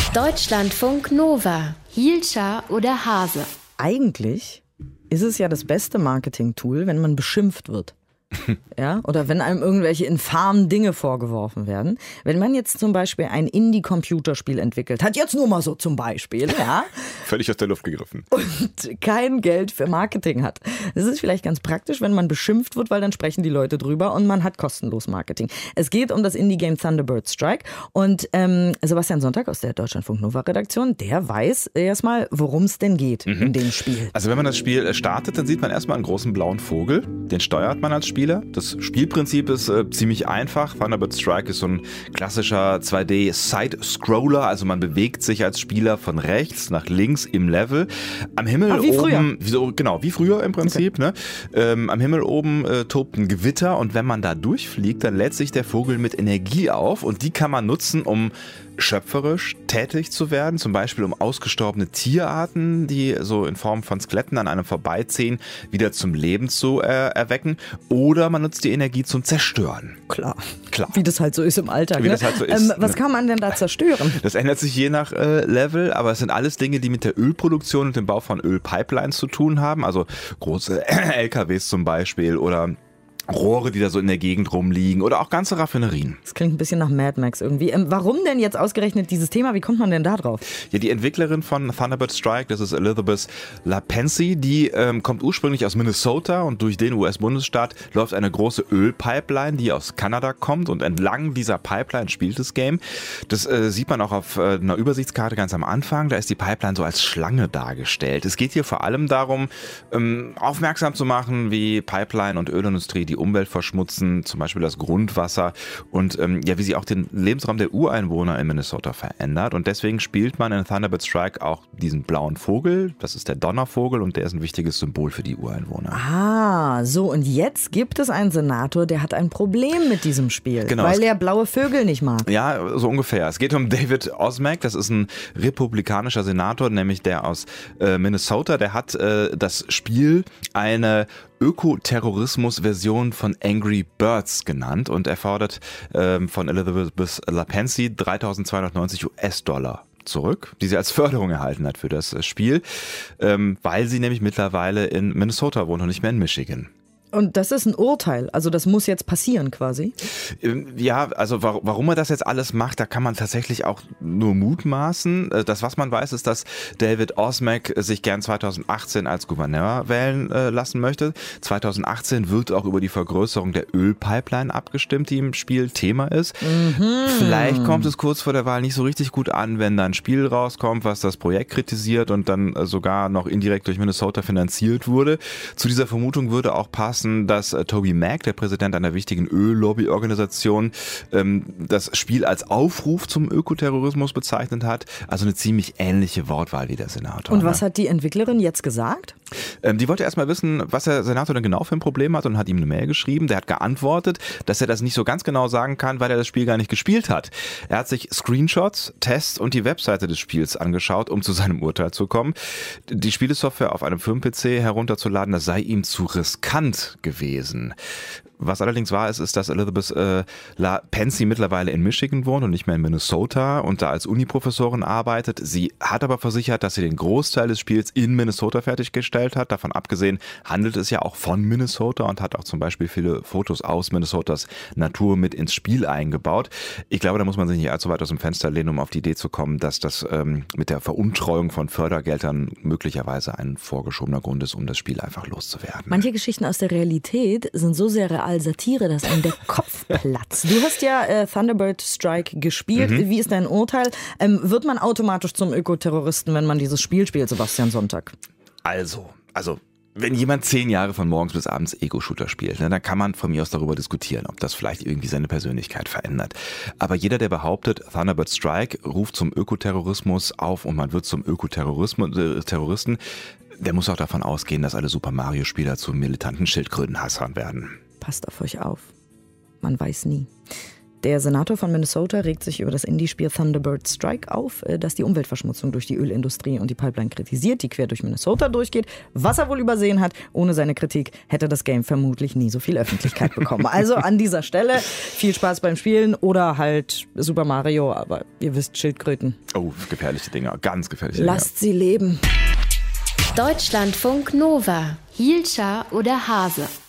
Deutschlandfunk Nova. Hielscher oder Hase? Eigentlich ist es ja das beste Marketing-Tool, wenn man beschimpft wird. Ja, oder wenn einem irgendwelche infamen Dinge vorgeworfen werden. Wenn man jetzt zum Beispiel ein Indie-Computerspiel entwickelt hat, jetzt nur mal so zum Beispiel, ja. Völlig aus der Luft gegriffen. Und kein Geld für Marketing hat. Das ist vielleicht ganz praktisch, wenn man beschimpft wird, weil dann sprechen die Leute drüber und man hat kostenlos Marketing. Es geht um das Indie-Game Thunderbird Strike und Sebastian Sonntag aus der Deutschlandfunk Nova Redaktion, der weiß erstmal, worum es denn geht in dem Spiel. Also wenn man das Spiel startet, dann sieht man erstmal einen großen blauen Vogel. Den steuert man als Spieler. Das Spielprinzip ist ziemlich einfach. Thunderbird Strike ist so ein klassischer 2D-Side-Scroller. Also man bewegt sich als Spieler von rechts nach links im Level. Am Himmel wie oben, früher. Wie früher im Prinzip. Okay. Ne? Am Himmel oben tobt ein Gewitter und wenn man da durchfliegt, dann lädt sich der Vogel mit Energie auf und die kann man nutzen, um schöpferisch tätig zu werden, zum Beispiel um ausgestorbene Tierarten, die so in Form von Skeletten an einem vorbeiziehen, wieder zum Leben zu erwecken. Oder man nutzt die Energie zum Zerstören. Klar. Wie das halt so ist im Alltag. Wie das halt so ist. Was kann man denn da zerstören? Das ändert sich je nach Level, aber es sind alles Dinge, die mit der Ölproduktion und dem Bau von Ölpipelines zu tun haben. Also große LKWs zum Beispiel oder Rohre, die da so in der Gegend rumliegen oder auch ganze Raffinerien. Das klingt ein bisschen nach Mad Max irgendwie. Warum denn jetzt ausgerechnet dieses Thema? Wie kommt man denn da drauf? Ja, die Entwicklerin von Thunderbird Strike, das ist Elizabeth LaPencie, die kommt ursprünglich aus Minnesota und durch den US-Bundesstaat läuft eine große Ölpipeline, die aus Kanada kommt und entlang dieser Pipeline spielt das Game. Das sieht man auch auf einer Übersichtskarte ganz am Anfang. Da ist die Pipeline so als Schlange dargestellt. Es geht hier vor allem darum, aufmerksam zu machen, wie Pipeline und Ölindustrie die Umwelt verschmutzen, zum Beispiel das Grundwasser und wie sie auch den Lebensraum der Ureinwohner in Minnesota verändert. Und deswegen spielt man in Thunderbird Strike auch diesen blauen Vogel. Das ist der Donnervogel und der ist ein wichtiges Symbol für die Ureinwohner. Ah, so und jetzt gibt es einen Senator, der hat ein Problem mit diesem Spiel, genau, weil er blaue Vögel nicht mag. Ja, so ungefähr. Es geht um David Osmek, das ist ein republikanischer Senator, nämlich der aus Minnesota. Der hat das Spiel eine Ökoterrorismus-Version von Angry Birds genannt und er fordert von Elizabeth LaPencie $3.290 zurück, die sie als Förderung erhalten hat für das Spiel, weil sie nämlich mittlerweile in Minnesota wohnt und nicht mehr in Michigan. Und das ist ein Urteil, also das muss jetzt passieren quasi? Ja, also warum er das jetzt alles macht, da kann man tatsächlich auch nur mutmaßen. Das, was man weiß, ist, dass David Osmek sich gern 2018 als Gouverneur wählen lassen möchte. 2018 wird auch über die Vergrößerung der Ölpipeline abgestimmt, die im Spiel Thema ist. Vielleicht kommt es kurz vor der Wahl nicht so richtig gut an, wenn da ein Spiel rauskommt, was das Projekt kritisiert und dann sogar noch indirekt durch Minnesota finanziert wurde. Zu dieser Vermutung würde auch passen, dass Toby Mac, der Präsident einer wichtigen Öllobbyorganisation, das Spiel als Aufruf zum Ökoterrorismus bezeichnet hat. Also eine ziemlich ähnliche Wortwahl wie der Senator. Und was hat die Entwicklerin jetzt gesagt? Die wollte erstmal wissen, was der Senator denn genau für ein Problem hat und hat ihm eine Mail geschrieben. Der hat geantwortet, dass er das nicht so ganz genau sagen kann, weil er das Spiel gar nicht gespielt hat. Er hat sich Screenshots, Tests und die Webseite des Spiels angeschaut, um zu seinem Urteil zu kommen. Die Spielesoftware auf einem Firmen-PC herunterzuladen, das sei ihm zu riskant gewesen. Was allerdings wahr ist, ist, dass Elizabeth LaPencie mittlerweile in Michigan wohnt und nicht mehr in Minnesota und da als Uniprofessorin arbeitet. Sie hat aber versichert, dass sie den Großteil des Spiels in Minnesota fertiggestellt hat. Davon abgesehen handelt es ja auch von Minnesota und hat auch zum Beispiel viele Fotos aus Minnesotas Natur mit ins Spiel eingebaut. Ich glaube, da muss man sich nicht allzu weit aus dem Fenster lehnen, um auf die Idee zu kommen, dass das mit der Veruntreuung von Fördergeldern möglicherweise ein vorgeschobener Grund ist, um das Spiel einfach loszuwerden. Manche Geschichten aus der Realität sind so sehr real, Satire, dass einem der Kopf platzt. Du hast ja Thunderbird Strike gespielt. Wie ist dein Urteil? Wird man automatisch zum Ökoterroristen, wenn man dieses Spiel spielt, Sebastian Sonntag? Also, wenn jemand 10 Jahre von morgens bis abends Ego-Shooter spielt, ne, dann kann man von mir aus darüber diskutieren, ob das vielleicht irgendwie seine Persönlichkeit verändert. Aber jeder, der behauptet, Thunderbird Strike ruft zum Ökoterrorismus auf und man wird zum Terroristen, der muss auch davon ausgehen, dass alle Super Mario-Spieler zu militanten Schildkrötenhassern werden. Passt auf euch auf. Man weiß nie. Der Senator von Minnesota regt sich über das Indie-Spiel Thunderbird Strike auf, das die Umweltverschmutzung durch die Ölindustrie und die Pipeline kritisiert, die quer durch Minnesota durchgeht. Was er wohl übersehen hat, ohne seine Kritik hätte das Game vermutlich nie so viel Öffentlichkeit bekommen. Also an dieser Stelle viel Spaß beim Spielen oder halt Super Mario, aber ihr wisst, Schildkröten. Oh, gefährliche Dinger, ganz gefährliche Dinger. Lasst sie leben. Deutschlandfunk Nova. Hielscher oder Hase?